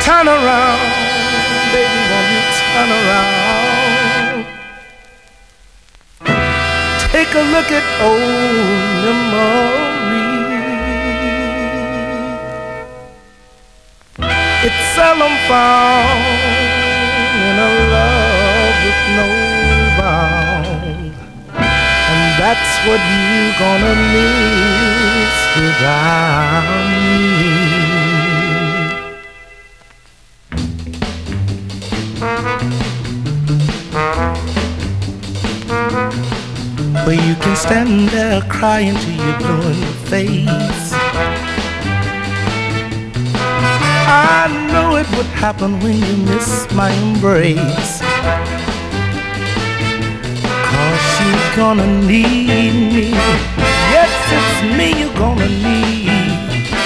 Turn around, baby, won't you turn around? Take a look at old memory. It's seldom found in a love with no bound, and that's what you're gonna miss without me. Where you can stand there crying till you're blue in the face. I know it would happen when you miss my embrace, 'cause you're gonna need me. Yes, it's me you're gonna need.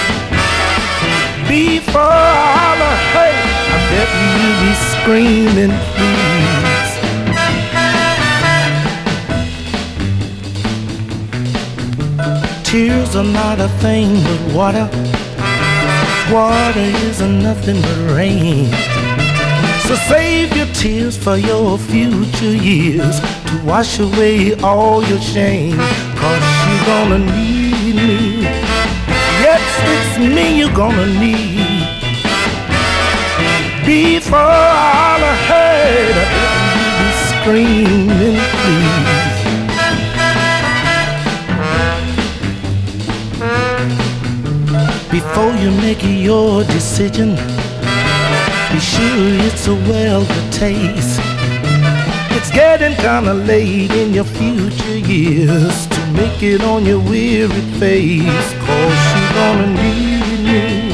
Before all the hurt, I bet you be screaming please. Tears are not a thing but water. Water isn't nothing but rain. So save your tears for your future years, to wash away all your shame, 'cause you're gonna need me. Yes, it's me you're gonna need. Before all the hurt, I bet you be screaming please. Before you make your decision, be sure it's a well-good taste. It's getting kinda late in your future years to make it on your weary face, 'cause you're gonna need me.